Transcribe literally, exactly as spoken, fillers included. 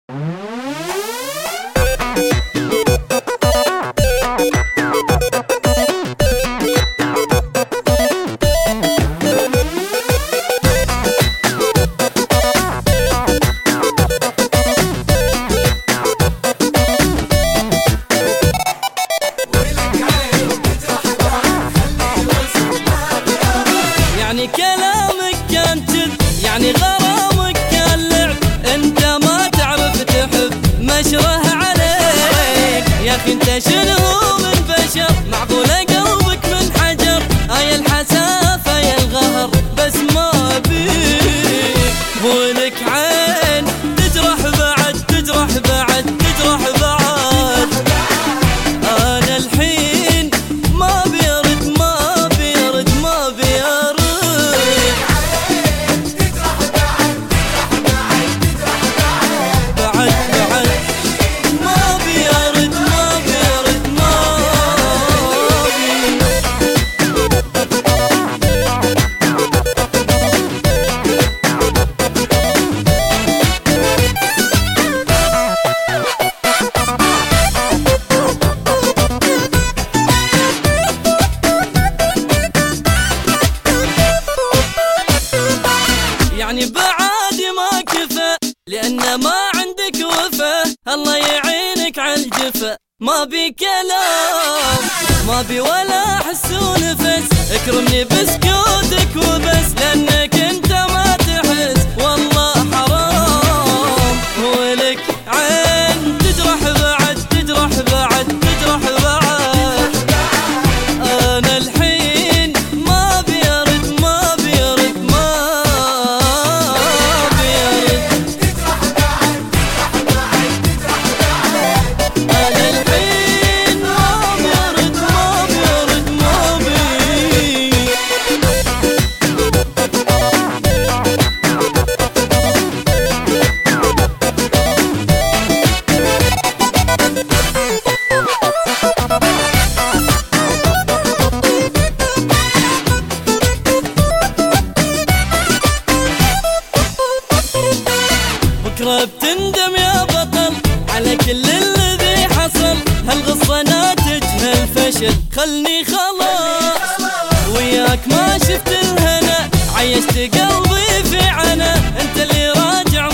يعني كلامك كان جد، يعني غرامك كان لعب، انت ما تعرف تحب مشره عليك يا اخي. انت شنو من بشر معقوله قلبك من حجر؟ هاي الحسافه يا الغهر بس ما بيك، ولك عين تجرح بعد تجرح بعد تجرح بعد. انا الحين ما بيرد ما بيرد ما بيرد يعني بعادي ما كفى، لأن ما عندك وفا. الله يعينك عالجفا، ما بي كلام ما بي ولا حس ونفس. اكرمني بسكوتك وبس، لأنك انت ما تحس والله حرام. ولك عين تجرح بعد تجرح بعد تجرح بعد. أنا الحين ما بيرد ما بيرد ما بكرة بتندم يا بطل على كل الذي حصل. هالقصة ناتجها الفشل، خلني خلاص وياك ما شفت الهنا. عيشت قلبي في عنا، انت اللي راجع